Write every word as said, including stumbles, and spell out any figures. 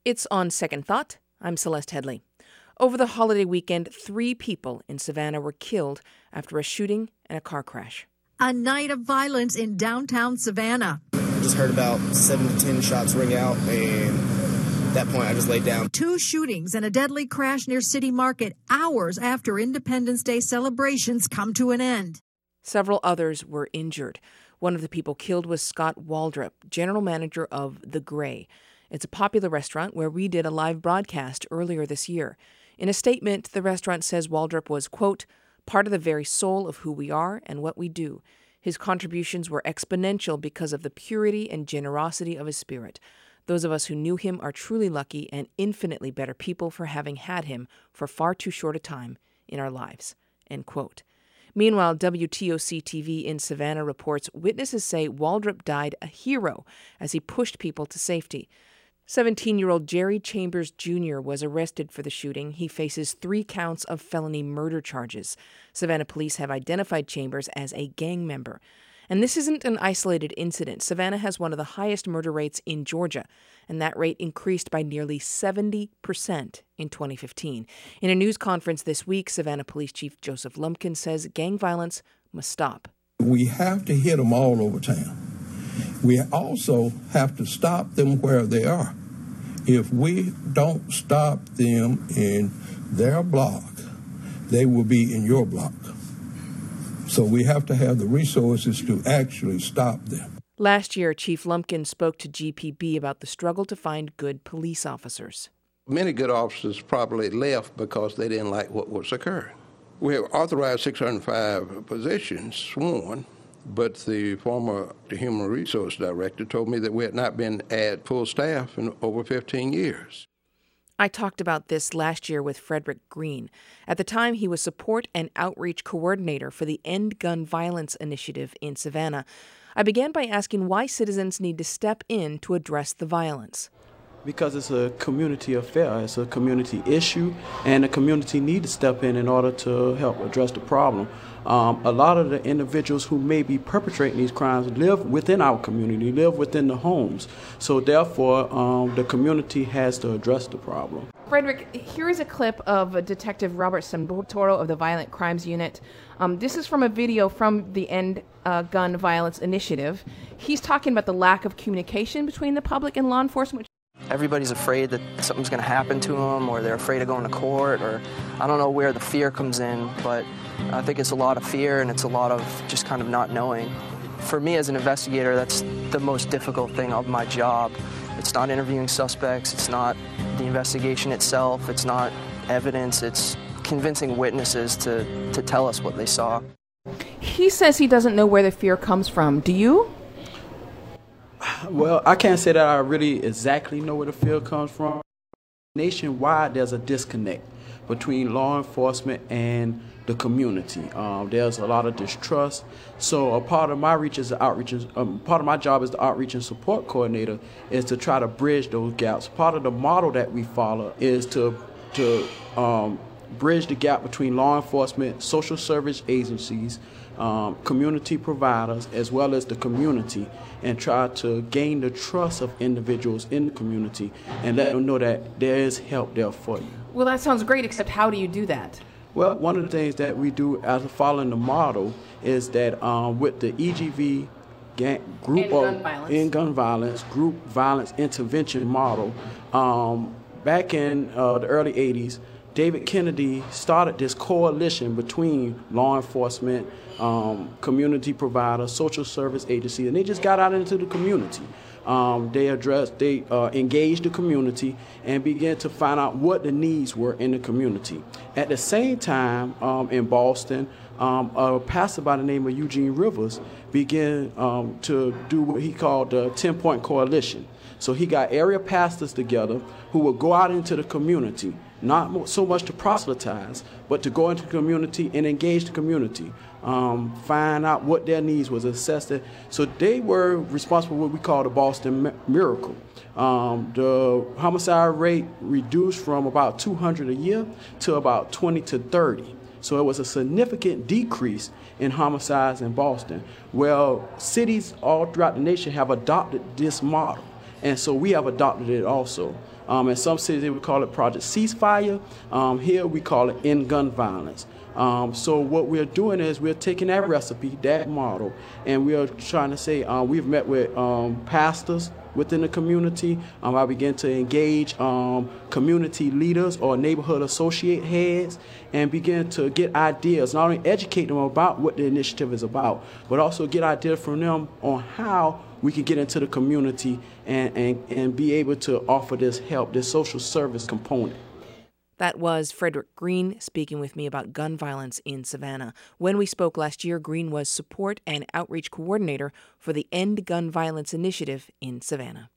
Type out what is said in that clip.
It's On Second Thought. I'm Celeste Headley. Over the holiday weekend, three people in Savannah were killed after a shooting and a car crash. A night of violence in downtown Savannah. I just heard about seven to ten shots ring out, and at that point I just laid down. Two shootings and a deadly crash near City Market hours after Independence Day celebrations come to an end. Several others were injured. One of the people killed was Scott Waldrop, general manager of The Gray. It's a popular restaurant where we did a live broadcast earlier this year. In a statement, the restaurant says Waldrop was, quote, part of the very soul of who we are and what we do. His contributions were exponential because of the purity and generosity of his spirit. Those of us who knew him are truly lucky and infinitely better people for having had him for far too short a time in our lives, end quote. Meanwhile, W T O C T V in Savannah reports witnesses say Waldrop died a hero as he pushed people to safety. seventeen-year-old Jerry Chambers Junior was arrested for the shooting. He faces three counts of felony murder charges. Savannah police have identified Chambers as a gang member. And this isn't an isolated incident. Savannah has one of the highest murder rates in Georgia, and that rate increased by nearly seventy percent in twenty fifteen. In a news conference this week, Savannah Police Chief Joseph Lumpkin says gang violence must stop. We have to hit them all over town. We also have to stop them where they are. If we don't stop them in their block, they will be in your block. So we have to have the resources to actually stop them. Last year, Chief Lumpkin spoke to G P B about the struggle to find good police officers. Many good officers probably left because they didn't like what was occurring. We have authorized six hundred five positions sworn, but the former Human Resource Director told me that we had not been at full staff in over fifteen years. I talked about this last year with Frederick Green. At the time, he was support and outreach coordinator for the End Gun Violence Initiative in Savannah. I began by asking why citizens need to step in to address the violence. Because it's a community affair, it's a community issue, and the community need to step in in order to help address the problem. Um, a lot of the individuals who may be perpetrating these crimes live within our community, live within the homes. So therefore, um, the community has to address the problem. Frederick, here is a clip of Detective Robert Sambutoro of the Violent Crimes Unit. Um, this is from a video from the End uh, Gun Violence Initiative. He's talking about the lack of communication between the public and law enforcement. Everybody's afraid that something's going to happen to them, or they're afraid of going to court, or I don't know where the fear comes in, but I think it's a lot of fear and it's a lot of just kind of not knowing. For me as an investigator, that's the most difficult thing of my job. It's not interviewing suspects, it's not the investigation itself, it's not evidence, it's convincing witnesses to, to tell us what they saw. He says he doesn't know where the fear comes from. Do you? Well, I can't say that I really exactly know where the fear comes from. Nationwide, there's a disconnect between law enforcement and the community. Um, there's a lot of distrust. So a part of my reach is the outreach. Um, part of my job as the outreach and support coordinator is to try to bridge those gaps. Part of the model that we follow is to to um, bridge the gap between law enforcement, social service agencies, um, community providers, as well as the community, and try to gain the trust of individuals in the community and let them know that there is help there for you. Well, that sounds great, except how do you do that? Well, one of the things that we do as following the model is that um, with the E G V gang, group in of gun violence. in gun violence group violence intervention model, um, back in uh, the early eighties, David Kennedy started this coalition between law enforcement, um, community providers, social service agencies, and they just got out into the community. Um, they addressed, they uh, engaged the community and began to find out what the needs were in the community. At the same time, um, in Boston, um, a pastor by the name of Eugene Rivers began um, to do what he called the ten-point coalition. So he got area pastors together who would go out into the community, not so much to proselytize, but to go into the community and engage the community, um, find out what their needs was, assess it. So they were responsible for what we call the Boston Miracle. Um, the homicide rate reduced from about two hundred a year to about twenty to thirty. So it was a significant decrease in homicides in Boston. Well, cities all throughout the nation have adopted this model. And so we have adopted it also. Um, in some cities, they would call it Project Ceasefire. Um, here, we call it End Gun Violence. Um, so what we're doing is we're taking that recipe, that model, and we are trying to say uh, we've met with um, pastors within the community. Um, I begin to engage um, community leaders or neighborhood associate heads and begin to get ideas, not only educate them about what the initiative is about, but also get ideas from them on how we can get into the community and, and, and be able to offer this help, this social service component. That was Frederick Green speaking with me about gun violence in Savannah. When we spoke last year, Green was support and outreach coordinator for the End Gun Violence Initiative in Savannah.